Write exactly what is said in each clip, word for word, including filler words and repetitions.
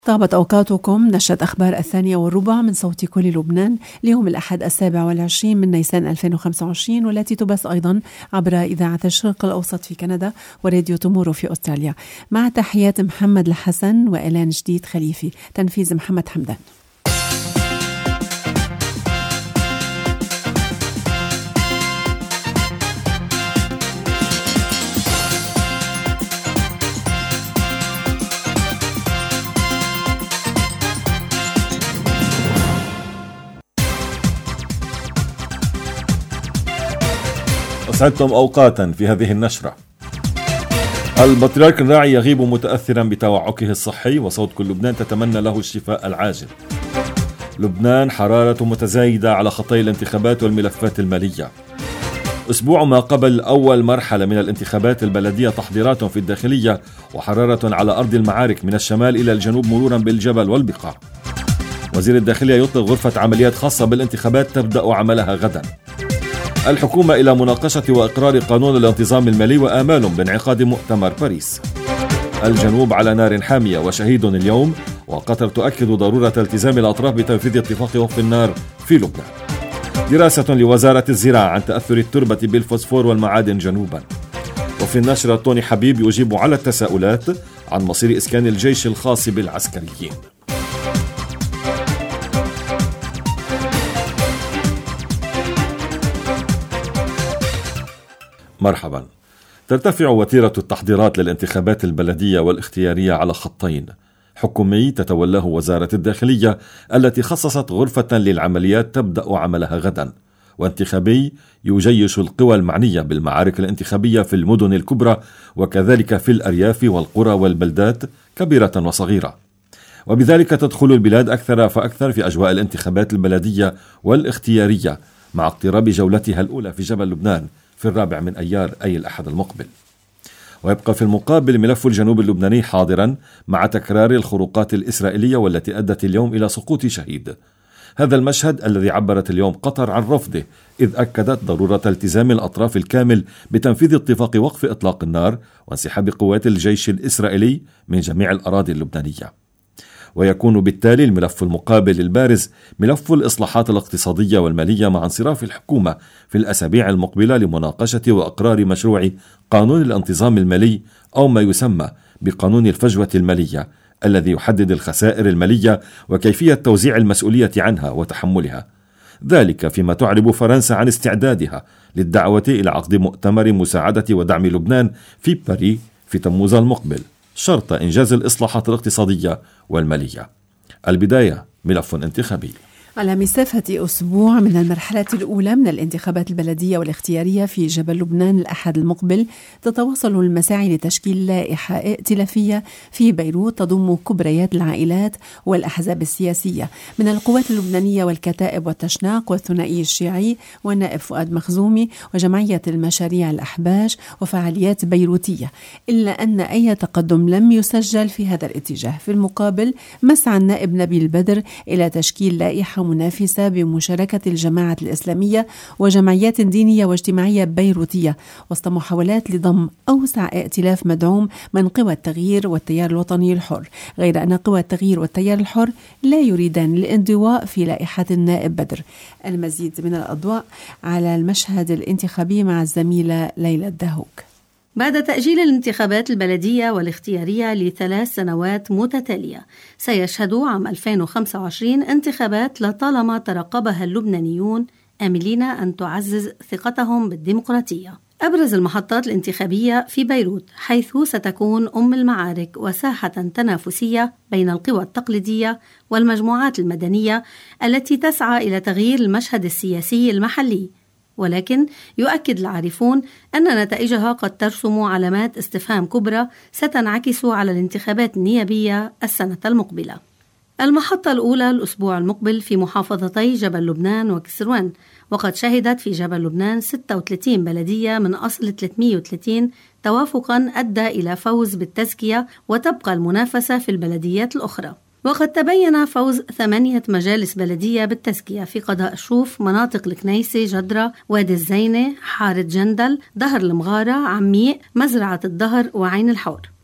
طابت أوقاتكم. نشرة أخبار الثانية والربع من صوت كل لبنان ليوم الأحد السابع والعشرين من نيسان ألفين وخمسة وعشرين، والتي تبث أيضا عبر إذاعة الشرق الأوسط في كندا وراديو تومورو في أستراليا. مع تحيات محمد الحسن وإلان جديد خليفي، تنفيذ محمد حمدان. أسعدتم أوقاتا في هذه النشرة. البطريرك الراعي يغيب متأثرا بتوعكه الصحي، وصوت كل لبنان تتمنى له الشفاء العاجل. لبنان حرارة متزايدة على خطي الانتخابات والملفات المالية. أسبوع ما قبل أول مرحلة من الانتخابات البلدية تحضيرات في الداخلية وحرارة على أرض المعارك من الشمال إلى الجنوب مرورا بالجبل والبقاع. وزير الداخلية يطلق غرفة عمليات خاصة بالانتخابات تبدأ عملها غدا. الحكومة إلى مناقشة وإقرار قانون الانتظام المالي وآمال بانعقاد مؤتمر باريس. الجنوب على نار حامية وشهيد اليوم، وقطر تؤكد ضرورة التزام الأطراف بتنفيذ اتفاق وقف النار في لبنان. دراسة لوزارة الزراعة عن تأثر التربة بالفوسفور والمعادن جنوبا. وفي النشرة توني حبيب يجيب على التساؤلات عن مصير إسكان الجيش الخاص بالعسكريين. مرحبا. ترتفع وتيرة التحضيرات للانتخابات البلدية والاختيارية على خطين: حكومي تتولاه وزارة الداخلية التي خصصت غرفة للعمليات تبدأ عملها غدا، وانتخابي يجيش القوى المعنية بالمعارك الانتخابية في المدن الكبرى وكذلك في الأرياف والقرى والبلدات كبيرة وصغيرة، وبذلك تدخل البلاد أكثر فأكثر في أجواء الانتخابات البلدية والاختيارية مع اقتراب جولتها الأولى في جبل لبنان في الرابع من أيار أي الأحد المقبل. ويبقى في المقابل ملف الجنوب اللبناني حاضرا مع تكرار الخروقات الإسرائيلية والتي أدت اليوم إلى سقوط شهيد. هذا المشهد الذي عبرت اليوم قطر عن رفضه، إذ أكدت ضرورة التزام الأطراف الكامل بتنفيذ اتفاق وقف إطلاق النار وانسحاب قوات الجيش الإسرائيلي من جميع الأراضي اللبنانية. ويكون بالتالي الملف المقابل البارز ملف الإصلاحات الاقتصادية والمالية مع انصراف الحكومة في الأسابيع المقبلة لمناقشة وإقرار مشروع قانون الانتظام المالي أو ما يسمى بقانون الفجوة المالية، الذي يحدد الخسائر المالية وكيفية توزيع المسؤولية عنها وتحملها. ذلك فيما تعرب فرنسا عن استعدادها للدعوة إلى عقد مؤتمر مساعدة ودعم لبنان في باريس في تموز المقبل، شرط إنجاز الإصلاحات الاقتصادية والمالية. البداية ملف انتخابي. على مسافة أسبوع من المرحلة الأولى من الانتخابات البلدية والاختيارية في جبل لبنان الأحد المقبل، تتواصل المساعي لتشكيل لائحة ائتلافية في بيروت تضم كبريات العائلات والأحزاب السياسية من القوات اللبنانية والكتائب والتشناق والثنائي الشيعي والنائب فؤاد مخزومي وجمعية المشاريع الأحباش وفعاليات بيروتية، إلا أن أي تقدم لم يسجل في هذا الاتجاه. في المقابل مسعى النائب نبيل بدر إلى تشكيل لائحة منافسة بمشاركة الجماعة الإسلامية وجمعيات دينية واجتماعية بيروتية وسط محاولات لضم أوسع ائتلاف مدعوم من قوى التغيير والتيار الوطني الحر، غير أن قوى التغيير والتيار الحر لا يريدان الانضواء في لائحة النائب بدر. المزيد من الأضواء على المشهد الانتخابي مع الزميلة ليلى الدهوك. بعد تأجيل الانتخابات البلدية والاختيارية لثلاث سنوات متتالية، سيشهد عام ألفين وخمسة وعشرين انتخابات لطالما ترقبها اللبنانيون آملين أن تعزز ثقتهم بالديمقراطية. أبرز المحطات الانتخابية في بيروت، حيث ستكون أم المعارك وساحة تنافسية بين القوى التقليدية والمجموعات المدنية التي تسعى إلى تغيير المشهد السياسي المحلي. ولكن يؤكد العارفون أن نتائجها قد ترسم علامات استفهام كبرى ستنعكس على الانتخابات النيابية السنة المقبلة. المحطة الأولى الأسبوع المقبل في محافظتي جبل لبنان وكسروان، وقد شهدت في جبل لبنان ستة وثلاثين بلدية من أصل ثلاثمئة وثلاثين توافقا أدى إلى فوز بالتزكية، وتبقى المنافسة في البلديات الأخرى. وقد تبين فوز ثمانية مجالس بلدية بالتزكية في قضاء شوف، مناطق الكنيسة، جدرة، وادي الزينة، حارة جندل، ظهر المغارة، عميق، مزرعة الظهر وعين الحور.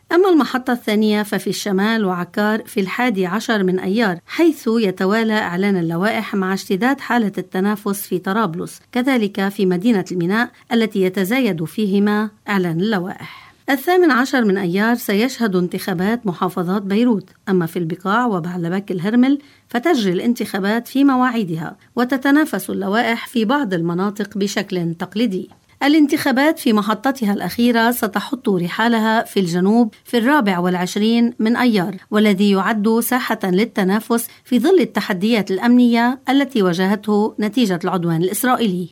أما المحطة الثانية ففي الشمال وعكار في الحادي عشر من أيار، حيث يتوالى إعلان اللوائح مع اشتداد حالة التنافس في طرابلس، كذلك في مدينة الميناء التي يتزايد فيهما إعلان اللوائح. الثامن عشر من أيار سيشهد انتخابات محافظات بيروت، أما في البقاع وبعلبك الهرمل فتجري الانتخابات في مواعيدها وتتنافس اللوائح في بعض المناطق بشكل تقليدي. الانتخابات في محطتها الأخيرة ستحط رحالها في الجنوب في الرابع والعشرين من أيار، والذي يعد ساحة للتنافس في ظل التحديات الأمنية التي واجهته نتيجة العدوان الإسرائيلي.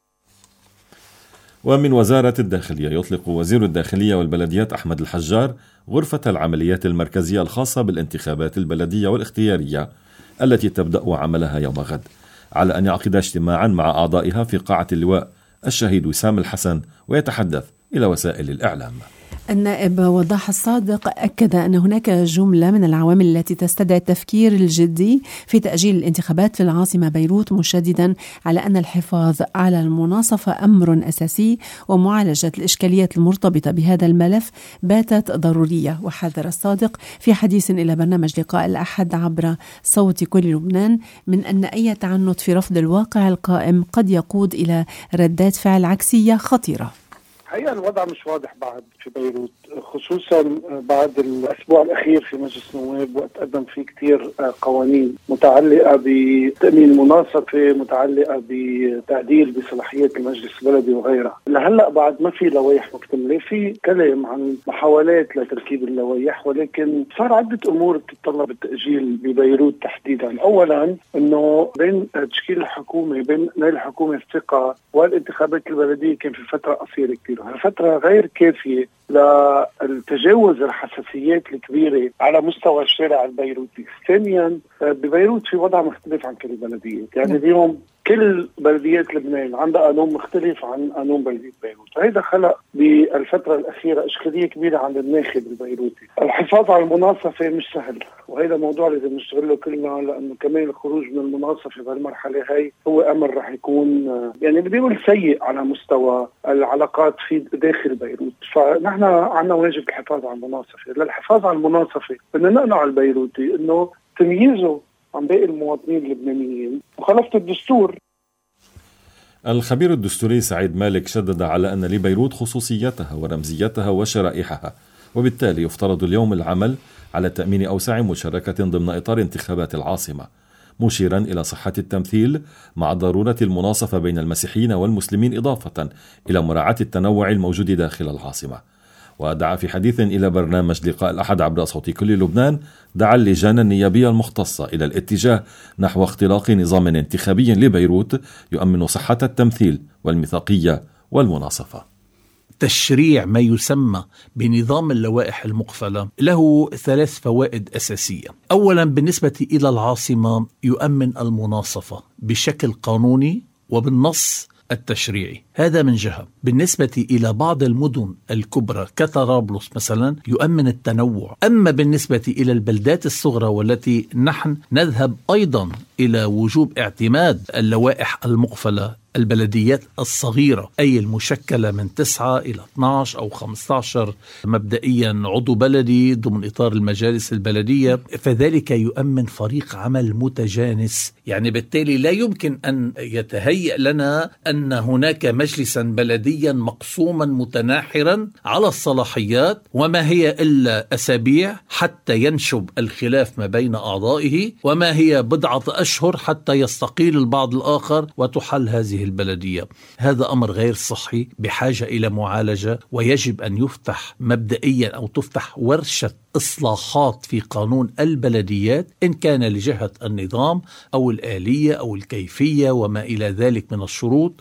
ومن وزارة الداخلية يطلق وزير الداخلية والبلديات أحمد الحجار غرفة العمليات المركزية الخاصة بالانتخابات البلدية والاختيارية التي تبدأ عملها يوم غد، على أن يعقد اجتماعا مع أعضائها في قاعة اللواء الشهيد وسام الحسن ويتحدث إلى وسائل الإعلام. النائب وضاح الصادق أكد أن هناك جملة من العوامل التي تستدعي التفكير الجدي في تأجيل الانتخابات في العاصمة بيروت، مشددا على أن الحفاظ على المناصفة أمر أساسي ومعالجة الإشكاليات المرتبطة بهذا الملف باتت ضرورية. وحذر الصادق في حديث إلى برنامج لقاء الأحد عبر صوت كل لبنان من أن أي تعنت في رفض الواقع القائم قد يقود إلى ردات فعل عكسية خطيرة. الحقيقة الوضع مش واضح بعد في بيروت، خصوصا بعد الأسبوع الأخير في مجلس النواب وقت قدم فيه كتير قوانين متعلقة بتأمين المناصفة، متعلقة بتعديل بصلاحيات المجلس البلدي وغيرها. لهلأ بعد ما في لوائح مكتملة، في كلام عن محاولات لتركيب اللوائح، ولكن صار عدة أمور تتطلب التأجيل ببيروت تحديدا. أولا أنه بين تشكيل الحكومة بين نيل الحكومة الثقة والانتخابات البلدية كان في فترة قصيرة كتير، فترة غير كافية للتجاوز الحساسيات الكبيرة على مستوى الشارع البيروتي. ثانيا ببيروت في وضع مختلف عن كل البلديات، يعني اليوم كل بلديات لبنان عندها قانون مختلف عن قانون بلدية بيروت، وهذا خلق بالفترة الأخيرة إشكالية كبيرة عند الناخب البيروتي. الحفاظ على المناصفة مش سهل، وهذا موضوع لازم نشتغله كلنا، لأنه كمان الخروج من المناصفة بالمرحلة هاي هو أمر رح يكون يعني بدي أقول سيء على مستوى العلاقات في داخل بيروت. فنحن عندنا واجب الحفاظ على المناصفة. للحفاظ على المناصفة بدنا نقنع البيروتي إنه تمييزه عن باقي المواطنين اللبنانيين وخلفت الدستور. الخبير الدستوري سعيد مالك شدد على أن لبيروت خصوصيتها ورمزيتها وشرائحها، وبالتالي يفترض اليوم العمل على تأمين أوسع مشاركة ضمن إطار انتخابات العاصمة، مشيرا إلى صحة التمثيل مع ضرورة المناصفة بين المسيحيين والمسلمين، إضافة إلى مراعاة التنوع الموجود داخل العاصمة. ودعا في حديث إلى برنامج لقاء الأحد عبر صوت كل لبنان دعا اللجان النيابية المختصة إلى الاتجاه نحو اختلاق نظام انتخابي لبيروت يؤمن صحة التمثيل والميثاقية والمناصفة. تشريع ما يسمى بنظام اللوائح المقفلة له ثلاث فوائد أساسية. أولا، بالنسبة إلى العاصمة يؤمن المناصفة بشكل قانوني وبالنص التشريعي، هذا من جهة. بالنسبة إلى بعض المدن الكبرى كطرابلس مثلا يؤمن التنوع. أما بالنسبة إلى البلدات الصغرى والتي نحن نذهب أيضا إلى وجوب اعتماد اللوائح المقفلة، البلديات الصغيرة أي المشكلة من تسعة إلى اثني عشر أو خمسة عشر مبدئيا عضو بلدي ضمن إطار المجالس البلدية، فذلك يؤمن فريق عمل متجانس. يعني بالتالي لا يمكن أن يتهيأ لنا أن هناك مجلسا بلديا مقسوما متناحرا على الصلاحيات وما هي إلا أسابيع حتى ينشب الخلاف ما بين أعضائه، وما هي بضعة أشهر حتى يستقيل البعض الآخر وتحل هذه البلدية. هذا أمر غير صحي بحاجة إلى معالجة، ويجب أن يفتح مبدئيا أو تفتح ورشة إصلاحات في قانون البلديات إن كان لجهة النظام أو الآلية أو الكيفية وما إلى ذلك من الشروط.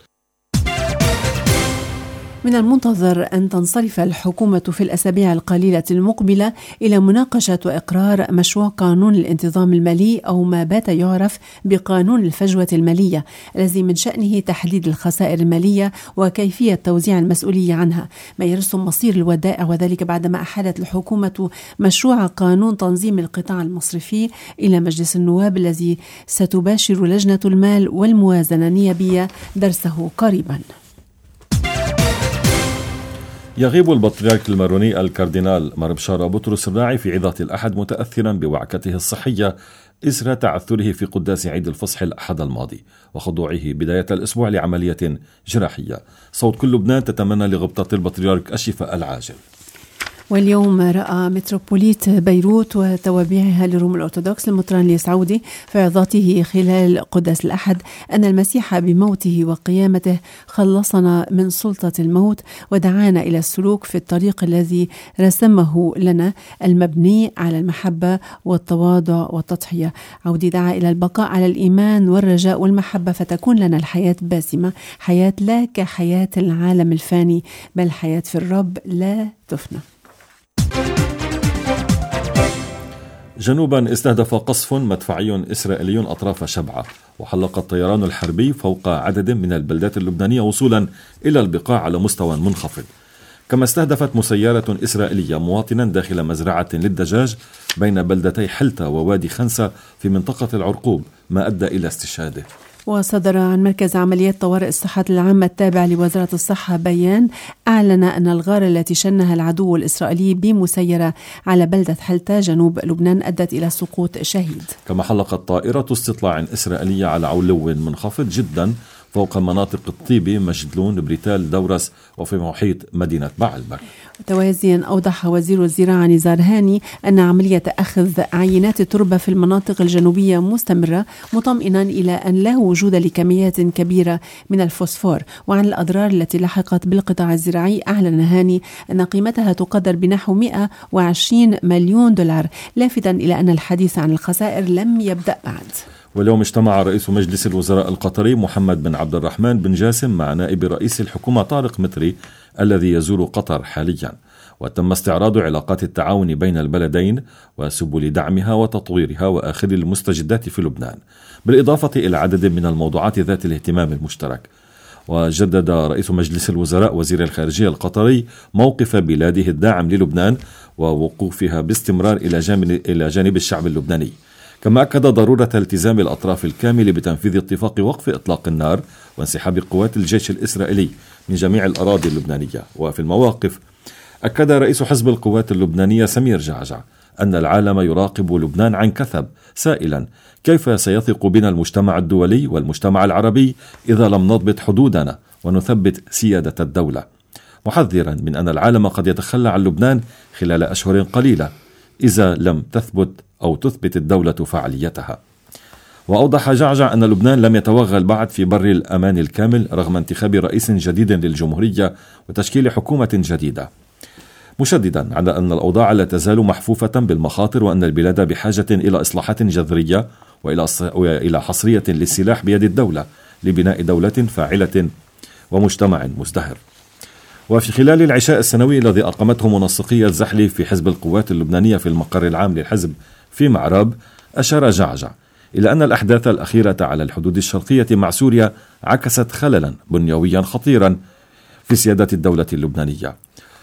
من المنتظر أن تنصرف الحكومة في الأسابيع القليلة المقبلة إلى مناقشة وإقرار مشروع قانون الانتظام المالي، أو ما بات يعرف بقانون الفجوة المالية، الذي من شأنه تحديد الخسائر المالية وكيفية توزيع المسؤولية عنها، ما يرسم مصير الودائع، وذلك بعدما أحالت الحكومة مشروع قانون تنظيم القطاع المصرفي إلى مجلس النواب، الذي ستباشر لجنة المال والموازنة النيابية درسه قريبا. يغيب البطريرك الماروني الكاردينال مار بشارة بطرس الراعي في عظة الأحد متأثرا بوعكته الصحية إثر تعثره في قداس عيد الفصح الأحد الماضي وخضوعه بداية الأسبوع لعملية جراحية. صوت كل لبنان تتمنى لغبطة البطريرك الشفاء العاجل. واليوم رأى متروبوليت بيروت وتوابعها لروم الأرثوذكس المطران اليسعودي في عظاته خلال قداس الأحد أن المسيح بموته وقيامته خلصنا من سلطة الموت ودعانا إلى السلوك في الطريق الذي رسمه لنا المبني على المحبة والتواضع والتضحية. عودي دعا إلى البقاء على الإيمان والرجاء والمحبة فتكون لنا الحياة باسمة، حياة لا كحياة العالم الفاني بل حياة في الرب لا تفنى. جنوبا استهدف قصف مدفعي إسرائيلي أطراف شبعة وحلق الطيران الحربي فوق عدد من البلدات اللبنانية وصولا إلى البقاع على مستوى منخفض، كما استهدفت مسيرة إسرائيلية مواطنا داخل مزرعة للدجاج بين بلدتي حلتة ووادي خنسة في منطقة العرقوب ما أدى إلى استشهاده. وصدر عن مركز عمليات طوارئ الصحة العامة التابع لوزارة الصحة بيان أعلن أن الغارة التي شنها العدو الإسرائيلي بمسيرة على بلدة حلتة جنوب لبنان أدت إلى سقوط شهيد. كما حلقت طائرة استطلاع إسرائيلية على علو منخفض جدا فوق مناطق الطيبي، مجدلون، بريتال، دورس وفي محيط مدينة بعلبك. توازيا أوضح وزير الزراعة نزار هاني أن عملية أخذ عينات التربة في المناطق الجنوبية مستمرة، مطمئنا إلى أن لا وجود لكميات كبيرة من الفوسفور. وعن الأضرار التي لحقت بالقطاع الزراعي أعلن هاني أن قيمتها تقدر بنحو مئة وعشرين مليون دولار، لافتا إلى أن الحديث عن الخسائر لم يبدأ بعد. واليوم اجتمع رئيس مجلس الوزراء القطري محمد بن عبد الرحمن بن جاسم مع نائب رئيس الحكومة طارق متري الذي يزور قطر حاليا، وتم استعراض علاقات التعاون بين البلدين وسبل دعمها وتطويرها وآخر المستجدات في لبنان، بالإضافة إلى عدد من الموضوعات ذات الاهتمام المشترك. وجدد رئيس مجلس الوزراء وزير الخارجية القطري موقف بلاده الداعم للبنان ووقوفها باستمرار إلى جانب, إلى جانب الشعب اللبناني، كما أكد ضرورة التزام الأطراف الكامل بتنفيذ اتفاق وقف إطلاق النار وانسحاب قوات الجيش الإسرائيلي من جميع الأراضي اللبنانية. وفي المواقف أكد رئيس حزب القوات اللبنانية سمير جعجع أن العالم يراقب لبنان عن كثب، سائلا كيف سيثق بنا المجتمع الدولي والمجتمع العربي إذا لم نضبط حدودنا ونثبت سيادة الدولة، محذرا من أن العالم قد يتخلى عن لبنان خلال أشهر قليلة إذا لم تثبت أو تثبت الدولة فعاليتها. وأوضح جعجع أن لبنان لم يتوغل بعد في بر الأمان الكامل رغم انتخاب رئيس جديد للجمهورية وتشكيل حكومة جديدة، مشددا على أن الأوضاع لا تزال محفوفة بالمخاطر وأن البلاد بحاجة إلى إصلاحات جذرية وإلى حصرية للسلاح بيد الدولة لبناء دولة فاعلة ومجتمع مزدهر. وفي خلال العشاء السنوي الذي أقامته منسقية الزحلي في حزب القوات اللبنانية في المقر العام للحزب في معراب، أشار جعجع إلى أن الأحداث الأخيرة على الحدود الشرقية مع سوريا عكست خللا بنيويا خطيرا في سيادة الدولة اللبنانية.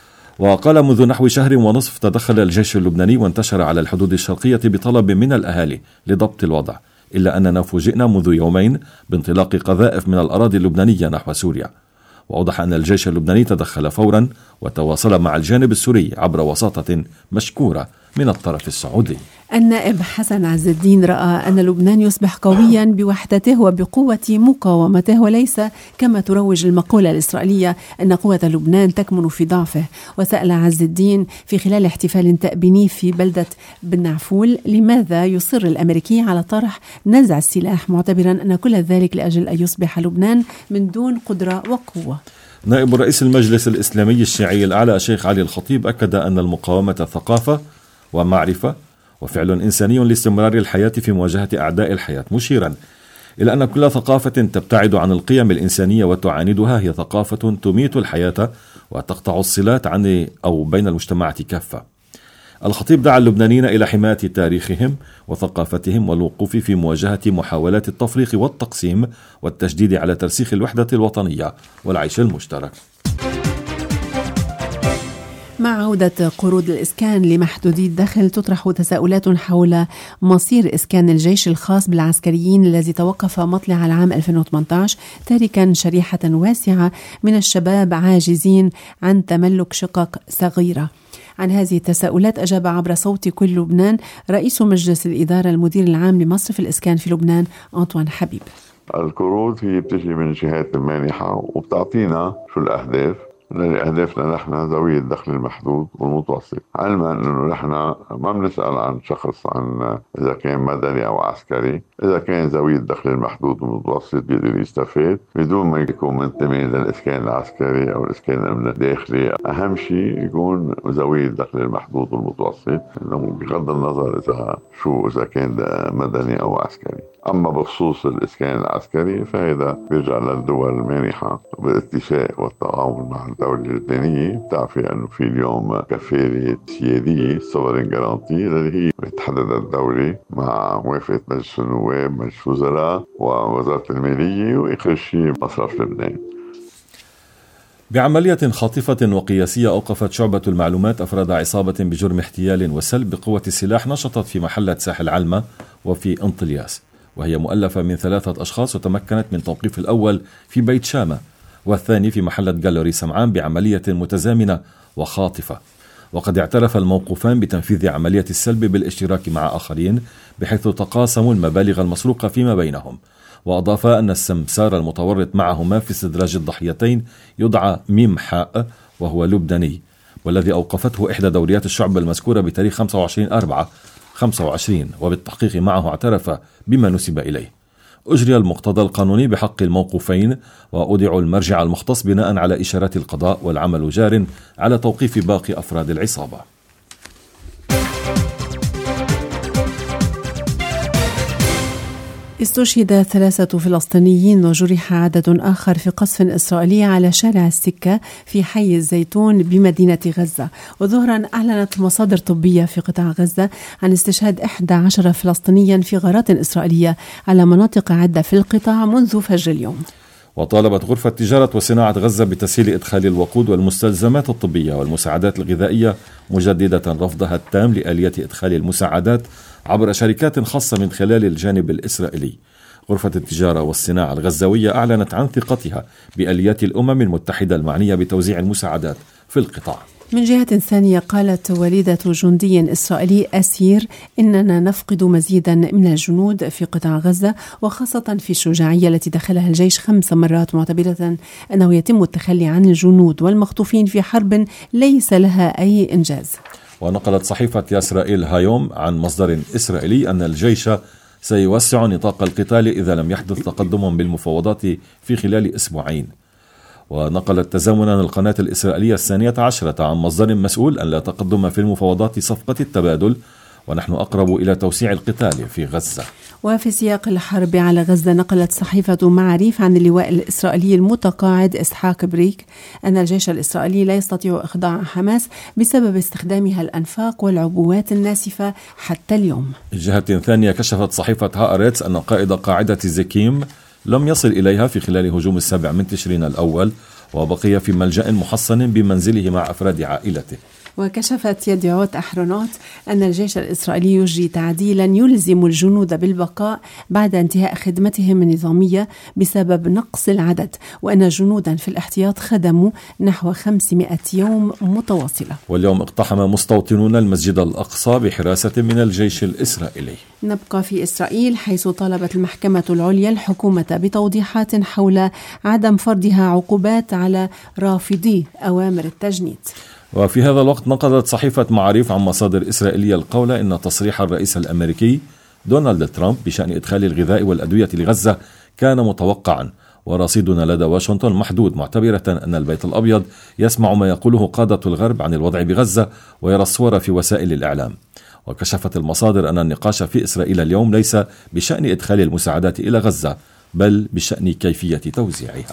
وقال منذ نحو شهر ونصف تدخل الجيش اللبناني وانتشر على الحدود الشرقية بطلب من الأهالي لضبط الوضع، إلا أننا فوجئنا منذ يومين بانطلاق قذائف من الأراضي اللبنانية نحو سوريا. وأوضح أن الجيش اللبناني تدخل فورا وتواصل مع الجانب السوري عبر وساطة مشكورة من الطرف السعودي. النائب حسن عز الدين رأى أن لبنان يصبح قويا بوحدته وبقوة مقاومته، وليس كما تروج المقولة الإسرائيلية أن قوة لبنان تكمن في ضعفه. وسأل عز الدين في خلال احتفال تأبيني في بلدة بن عفول لماذا يصر الأمريكي على طرح نزع السلاح، معتبرا أن كل ذلك لأجل أن يصبح لبنان من دون قدرة وقوة. نائب رئيس المجلس الإسلامي الشيعي الأعلى الشيخ علي الخطيب أكد أن المقاومة ثقافة ومعرفة وفعل إنساني لاستمرار الحياة في مواجهة أعداء الحياة، مشيرا إلى أن كل ثقافة تبتعد عن القيم الإنسانية وتعاندها هي ثقافة تميت الحياة وتقطع الصلات عن أو بين المجتمعات كافة. الخطيب دعا اللبنانيين إلى حماية تاريخهم وثقافتهم والوقوف في مواجهة محاولات التفريق والتقسيم والتشديد على ترسيخ الوحدة الوطنية والعيش المشترك. مع عودة قروض الإسكان لمحدودي الدخل تطرح تساؤلات حول مصير إسكان الجيش الخاص بالعسكريين الذي توقف مطلع العام ألفين وثمانية عشر، تاركا شريحة واسعة من الشباب عاجزين عن تملك شقق صغيرة. عن هذه التساؤلات أجاب عبر صوت كل لبنان رئيس مجلس الإدارة المدير العام لمصرف الإسكان في لبنان أنطوان حبيب. القروض هي بتجي من الجهات المانحة وبتعطينا شو الأهداف. أهدافنا نحن ذوي الدخل المحدود والمتوسط، علما أنه نحن ما بنسأل عن شخص عن إذا كان مدني أو عسكري. إذا كان ذوي الدخل المحدود والمتوسط بيقدر يستفاد بدون ما يكون منتمي للإسكان العسكري أو الإسكان الأمن الداخلي. أهم شيء يكون ذوي الدخل المحدود والمتوسط، بغض النظر إذا شو إذا كان مدني أو عسكري. أما بخصوص الإسكان العسكري فهذا بيرجع للدول المانحة بالاتفاق والتعاون مع الدولة اللبنانية. بتعرفي أنه في اليوم كفالة سيادية sovereign guarantee اللي هي بتحددها الدولة مع موافقة مجلس النواب، مجلس الوزراء ووزارة المالية وآخر شيء مصرف لبنان. بعملية خاطفة وقياسية أوقفت شعبة المعلومات أفراد عصابة بجرم احتيال وسلب بقوة السلاح نشطت في محلة ساحل علمة وفي انطلياس، وهي مؤلفة من ثلاثة أشخاص، وتمكنت من توقيف الأول في بيت شامة والثاني في محلة جالوري سمعان بعملية متزامنة وخاطفة. وقد اعترف الموقوفان بتنفيذ عملية السلب بالاشتراك مع آخرين بحيث تقاسموا المبالغ المسروقة فيما بينهم. وأضاف أن السمسار المتورط معهما في استدراج الضحيتين يدعى ميم حاء وهو لبناني، والذي أوقفته إحدى دوريات الشعب المذكورة بتاريخ خمسة وعشرين أربعة خمسة وعشرين، وبالتحقيق معه اعترف بما نسب إليه. أجري المقتضى القانوني بحق الموقوفين وأودعوا المرجع المختص بناء على إشارات القضاء، والعمل جار على توقيف باقي أفراد العصابة. استشهد ثلاثة فلسطينيين وجرح عدد آخر في قصف إسرائيلي على شارع السكة في حي الزيتون بمدينة غزة. وظهرا أعلنت مصادر طبية في قطاع غزة عن استشهاد إحدى عشر فلسطينيا في غارات إسرائيلية على مناطق عدة في القطاع منذ فجر اليوم. وطالبت غرفة تجارة وصناعة غزة بتسهيل إدخال الوقود والمستلزمات الطبية والمساعدات الغذائية، مجددة رفضها التام لآلية إدخال المساعدات عبر شركات خاصة من خلال الجانب الإسرائيلي. غرفة التجارة والصناعة الغزاوية أعلنت عن ثقتها بآليات الأمم المتحدة المعنية بتوزيع المساعدات في القطاع. من جهة ثانية قالت والدة جندي إسرائيلي أسير إننا نفقد مزيدا من الجنود في قطاع غزة، وخاصة في الشجاعية التي دخلها الجيش خمس مرات، معتبرة أنه يتم التخلي عن الجنود والمخطوفين في حرب ليس لها أي إنجاز. ونقلت صحيفة إسرائيل هايوم عن مصدر إسرائيلي أن الجيش سيوسع نطاق القتال إذا لم يحدث تقدم بالمفاوضات في خلال أسبوعين. ونقلت تزامنا القناة الإسرائيلية الثانية عشرة عن مصدر مسؤول أن لا تقدم في المفاوضات صفقة التبادل، ونحن أقرب إلى توسيع القتال في غزة. وفي سياق الحرب على غزة نقلت صحيفة معاريف عن اللواء الإسرائيلي المتقاعد إسحاق بريك أن الجيش الإسرائيلي لا يستطيع إخضاع حماس بسبب استخدامها الأنفاق والعبوات الناسفة حتى اليوم. الجهة ثانية كشفت صحيفة هآرتس أن قائد قاعدة زكيم لم يصل إليها في خلال هجوم السابع من تشرين الأول، وبقي في ملجأ محصن بمنزله مع أفراد عائلته. وكشفت يدعوت أحرونوت أن الجيش الإسرائيلي يجري تعديلا يلزم الجنود بالبقاء بعد انتهاء خدمتهم النظامية بسبب نقص العدد، وأن جنودا في الاحتياط خدموا نحو خمسمائة يوم متواصلة. واليوم اقتحم مستوطنون المسجد الأقصى بحراسة من الجيش الإسرائيلي. نبقى في إسرائيل، حيث طالبت المحكمة العليا الحكومة بتوضيحات حول عدم فرضها عقوبات على رافضي أوامر التجنيد. وفي هذا الوقت نقلت صحيفة معاريف عن مصادر إسرائيلية القول إن تصريح الرئيس الأمريكي دونالد ترامب بشأن إدخال الغذاء والأدوية لغزة كان متوقعا، ورصيدنا لدى واشنطن محدود، معتبرة أن البيت الأبيض يسمع ما يقوله قادة الغرب عن الوضع بغزة ويرى الصور في وسائل الإعلام. وكشفت المصادر أن النقاش في إسرائيل اليوم ليس بشأن إدخال المساعدات إلى غزة، بل بشأن كيفية توزيعها.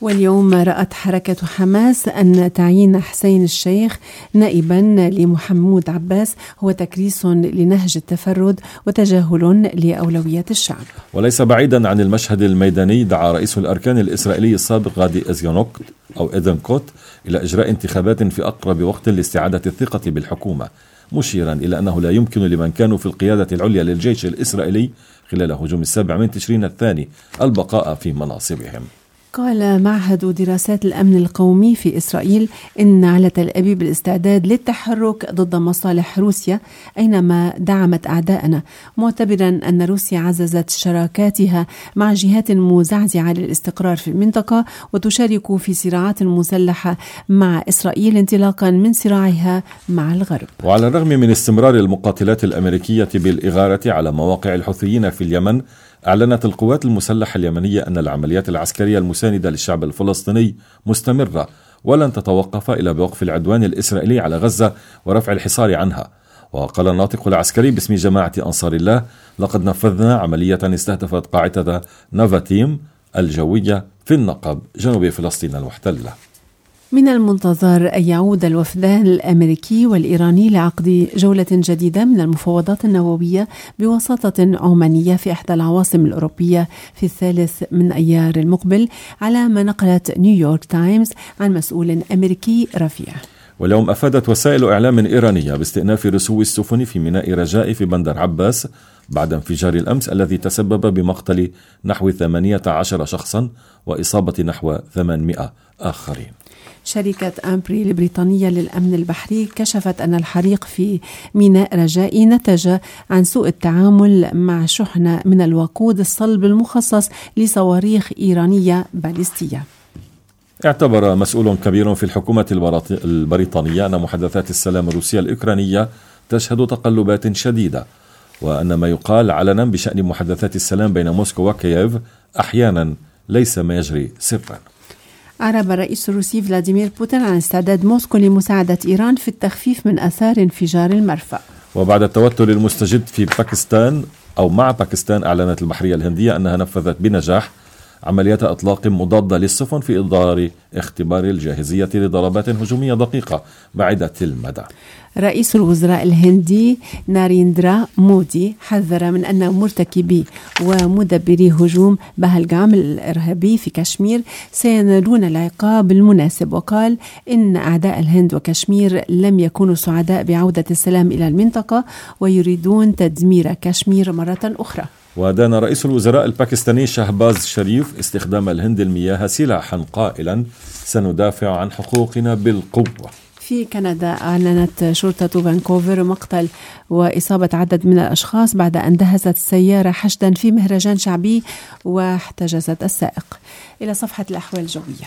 واليوم رأت حركة حماس أن تعيين حسين الشيخ نائبا لمحمود عباس هو تكريس لنهج التفرد وتجاهل لأولويات الشعب. وليس بعيدا عن المشهد الميداني، دعا رئيس الأركان الإسرائيلي السابق غادي إزيونوك أو إذنكوت إلى إجراء انتخابات في أقرب وقت لاستعادة الثقة بالحكومة، مشيرا إلى أنه لا يمكن لمن كانوا في القيادة العليا للجيش الإسرائيلي خلال هجوم السابع من تشرين الثاني البقاء في مناصبهم. قال معهد دراسات الأمن القومي في إسرائيل إن على تل أبيب الاستعداد للتحرك ضد مصالح روسيا أينما دعمت أعداءنا، معتبرا أن روسيا عززت شراكاتها مع جهات مزعزعة للاستقرار في المنطقة وتشارك في صراعات مسلحة مع إسرائيل انطلاقا من صراعها مع الغرب. وعلى الرغم من استمرار المقاتلات الأمريكية بالإغارة على مواقع الحوثيين في اليمن، أعلنت القوات المسلحة اليمنية أن العمليات العسكرية المساندة للشعب الفلسطيني مستمرة ولن تتوقف إلا بوقف العدوان الإسرائيلي على غزة ورفع الحصار عنها. وقال الناطق العسكري باسم جماعة أنصار الله: لقد نفذنا عملية استهدفت قاعدة نافاتيم الجوية في النقب جنوب فلسطين المحتلة. من المنتظر أن يعود الوفدان الأمريكي والإيراني لعقد جولة جديدة من المفاوضات النووية بوساطة عمانية في إحدى العواصم الأوروبية في الثالث من أيار المقبل، على ما نقلت نيويورك تايمز عن مسؤول أمريكي رفيع. واليوم أفادت وسائل إعلام إيرانية باستئناف رسو السفن في ميناء رجاء في بندر عباس بعد انفجار الأمس الذي تسبب بمقتل نحو ثمانية عشر شخصا وإصابة نحو ثمانمائة آخرين. شركة أمبري البريطانية للأمن البحري كشفت أن الحريق في ميناء رجاء نتج عن سوء التعامل مع شحنة من الوقود الصلب المخصص لصواريخ إيرانية باليستية. اعتبر مسؤول كبير في الحكومة البريطانية أن محادثات السلام الروسية الأوكرانية تشهد تقلبات شديدة، وأن ما يقال علنا بشأن محادثات السلام بين موسكو وكييف أحيانا ليس ما يجري سرا. أعرب الرئيس الروسي فلاديمير بوتين عن استعداد موسكو لمساعدة إيران في التخفيف من آثار انفجار المرفأ. وبعد التوتر المستجد في باكستان أو مع باكستان، أعلنت البحرية الهندية أنها نفذت بنجاح عمليات إطلاق مضادة للسفن في إطار اختبار الجاهزية لضربات هجومية دقيقة بعيدة المدى. رئيس الوزراء الهندي ناريندرا مودي حذر من أن مرتكبي ومدبري هجوم بهلغام الإرهابي في كشمير سينالون العقاب المناسب، وقال إن أعداء الهند وكشمير لم يكونوا سعداء بعودة السلام إلى المنطقة ويريدون تدمير كشمير مرة أخرى. ودان رئيس الوزراء الباكستاني شهباز شريف استخدام الهند المياه سلاحا، قائلا: سندافع عن حقوقنا بالقوة. في كندا أعلنت شرطة فانكوفر مقتل وإصابة عدد من الأشخاص بعد أن دهست السيارة حشدا في مهرجان شعبي واحتجزت السائق. إلى صفحة الأحوال الجوية.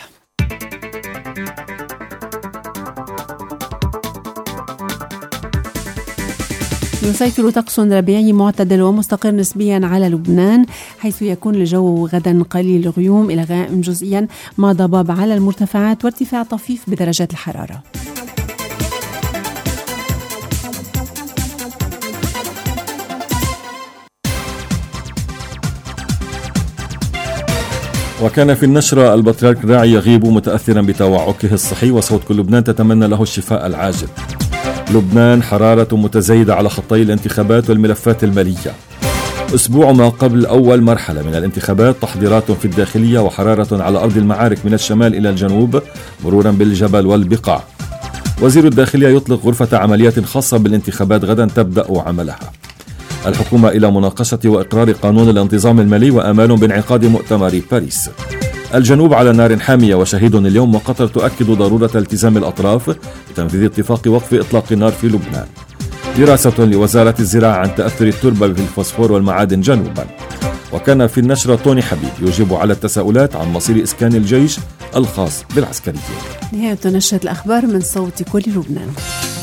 يسيطر طقس ربيعي معتدل ومستقر نسبيا على لبنان، حيث يكون الجو غدا قليل الغيوم إلى غائم جزئيا مع ضباب على المرتفعات وارتفاع طفيف بدرجات الحرارة. وكان في النشرة البطريرك راعي يغيب متأثرا بتوعكه الصحي، وصوت كل لبنان تتمنى له الشفاء العاجل. لبنان حرارة متزايدة على خطي الانتخابات والملفات المالية. أسبوع ما قبل أول مرحلة من الانتخابات، تحضيرات في الداخلية وحرارة على أرض المعارك من الشمال إلى الجنوب مرورا بالجبل والبقاع. وزير الداخلية يطلق غرفة عمليات خاصة بالانتخابات غدا تبدأ عملها. الحكومة إلى مناقشة وإقرار قانون الانتظام المالي وآمال بانعقاد مؤتمر باريس. الجنوب على نار حامية وشهيد اليوم، وقطر تؤكد ضرورة التزام الأطراف بتنفيذ اتفاق وقف إطلاق النار في لبنان. دراسة لوزارة الزراعة عن تأثر التربة بالفوسفور والمعادن جنوبا. وكان في النشرة توني حبيب يجيب على التساؤلات عن مصير إسكان الجيش الخاص بالعسكريين. نهاية نشرة الأخبار من صوت كل لبنان.